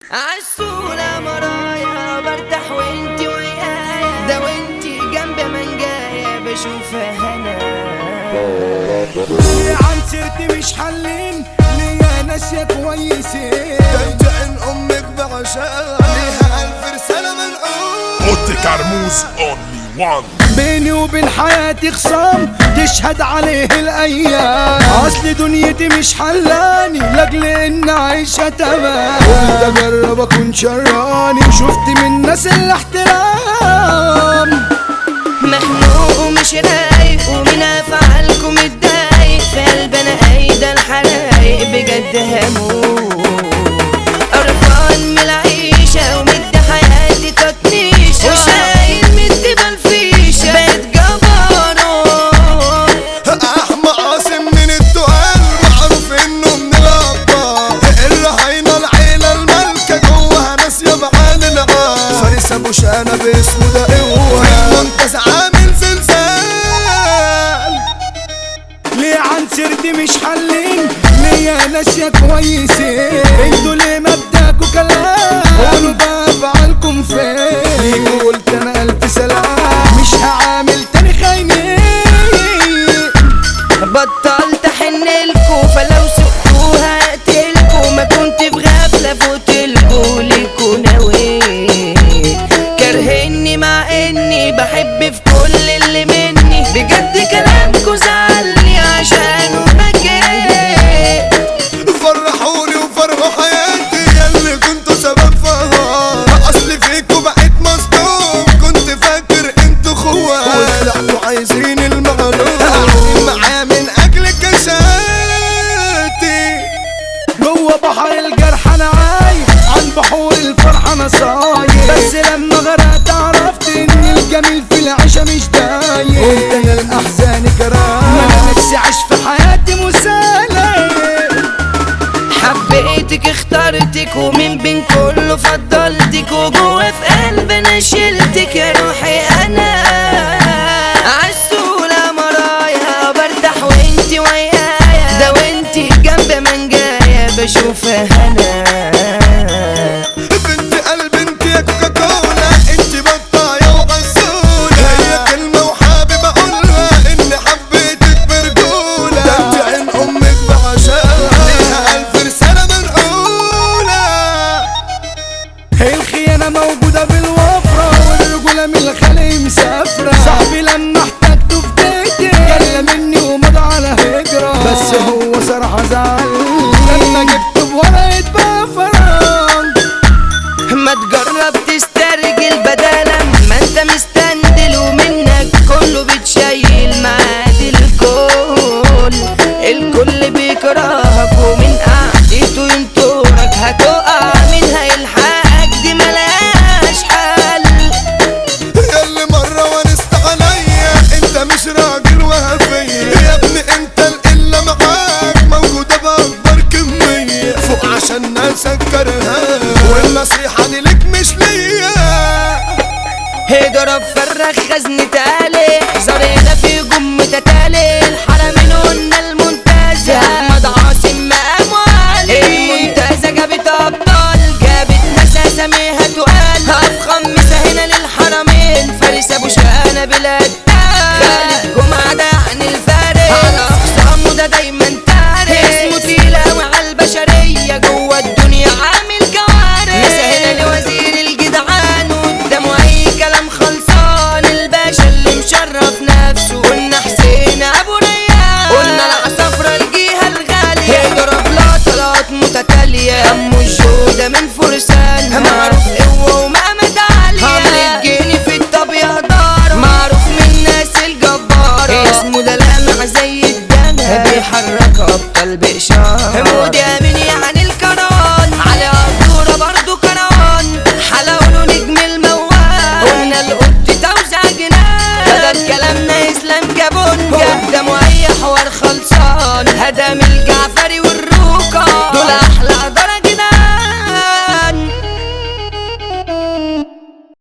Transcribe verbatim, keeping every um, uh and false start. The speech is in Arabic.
عالسولة مرايا برتاح وانتي ويايا، ده وانتي جنب منجايا بشوفها هنا. ليه عن سيرتي مش حلين، ليا ناسية كويسين، ده انت عين امك بعشقها ليها الف رسالة منقول. اوتي كرموز اونلي وان. بيني وبين حياتي خصام تشهد عليه الايام، اصل دنيتي مش حلاني لاجل ان عايشة تمام. قلت اجرب اكون شراني، شفت من الناس الاحترام. مخنوق ومش رايق ومن افعالكم اتضايق، في قلبنا قايدة الحرايق بجد هموت. قرفان من العيشة ومد حياتي تطنيشة، وشايل مد بالفيشة بقيت جبروت. احمى قاسم من التقال معروف انه من الابطال، الرهينة العيلة الملكة جواها ناس يا معاني العال. فارس ابو شانة باسمه ده قوة في المنتزه عامل زلزال. ليه عن سيرتي مش حلين، ليا ناسية كويسين، انتوا ليه مبدأكوا كلام قولوا بقى افعالكم فين. ليكوا قلت انا الف سلام، مش هعامل تاني خاينين. بطلت احنلكوا فلو سقتوها هقتلكوا، ما كنت في غفلة فوتلكوا ليكوا نويت. كرهني مع اني بحب في كل اللي مني، بجد كلامكوا زعلني عشانه بكيت. فرحوني وفرحوا حياتي ياللي كنتوا سبب فيها، اصل فيكوا بقيت مصدوم كنت فاكر انتوا خوات، وطلعتوا عايزين المعلوم قاعدين معايا من اجل كشاتي. جوا بحر الجرح انا عايم، عن بحور الفرح انا صايم، بس لما غرقت عرفت ان الجميل في العيشة مش دايم. قلت انا الاحزان كرام، انا نفسي اعيش في حياتي مسالم. حبيتك اخترتك ومن بين كله فضلتك، وجوه في قلبي انا شلتك يا روحي انا. عالسولة مرايا برتاح وانتي ويايا، ده وانتي جنب منجايا بشوفها هنا. بنت قلب انت يا كوكاكولا، انت بطاية وغسولة، هي كلمة وحابب اقولها اني حبيتك برجولة. ده انت عين امك بعشقها ليها الف رسالة منقولة. الخيانة موجودة بالوفرة، والرجولة من الخلق مسافرة. صاحبي لما احتاجته في بيتي كلم مني ومضى على هجرة، بس هو صراحة زعل لما جبته بورقة بفرة. ما تجرب تسترجل بدلا ما انت مستندل، ومنك كله بتشيل معاد الكل. الكل بيكرهك ومن قعدته ينطرك، هتقع منها يلحقك دي ملهاش حل. ياللي مرة ونست عليا انت مش راجل وهفية، يا ابني انت القلة معاك موجودة بأكبر كمية، فوق عشان ناسك كرهان والنصيحة دي لك مش ليا. اضرب فرخ خزنة تالي، زرينا في جم تتالي، الحرمين قلنا المنتزه احمد عاصم مقام علي. المنتزه جابت ابطال، جابت ناس اساميها تقال، افخم مسا هنا للحرمين، فارس ابو شقانة بلاد خالد جمعة ده عن الفارس، على اخصامه ده دايما تارس، اسمه تقيل اوي عالبشرية جوه الدنيا عامل كوارث. مسا هنا لوزير الجدعان وقدامه اي كلام خلصان، الباشا اللي مشرف نفسه قلنا حسين ابو ريان، قلنا العصافرة الجيهة الغالية، اضرب لا طلات متتالية، امه الجودة من فرسان معروف قوة ومقامات عالية، عامل الجيني في الطبيعة دار معروف من الناس الجبارة، اسمه ده لامع زي الدهب بيحرك ابطال بإشارة، مودي امين يعني الكران، على قدورة برضو كران، حلاوله نجم الموال، قلنا القط توزع جنان، بدل كلامنا اسلام جابونجا قدامه اي حوار خلصان، هدم الجعفر